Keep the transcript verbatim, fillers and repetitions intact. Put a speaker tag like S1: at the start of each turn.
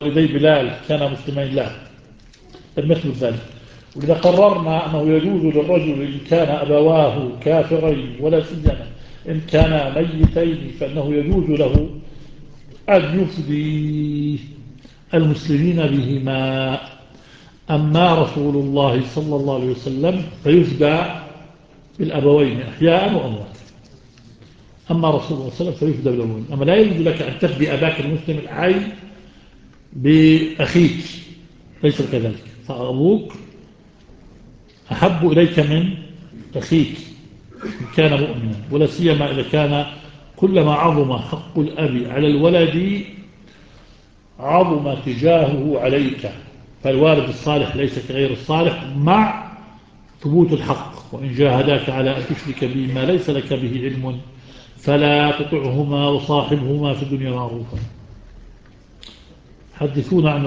S1: والدي بلال كان مسلمين لا لم يثبت ذلك. وإذا قررنا أنه يجوز للرجل إن كان أبواه كافرين ولا سيما إن كان ميتين فإنه يجوز له أن يفدي المسلمين بهما. أما رسول الله صلى الله عليه وسلم فيفدى بالأبوين أحياء وأموات. أما رسول الله صلى الله عليه وسلم فيفدى بالأبوين. أما لا يجوز لك أن تفدي أباك المسلم الحي بأخيك، ليس كذلك. فأبوك أحب إليك من أخيك إن كان مؤمنا، ولا سيما إذا كان كلما عظم حق الأب على الولد عظم تجاهه عليك. فالوالد الصالح ليس كغير الصالح مع ثبوت الحق. وإن جاهداك على أن تشرك بي ما ليس لك به علم فلا تطعهما وصاحبهما في الدنيا معروفا. حدثونا عن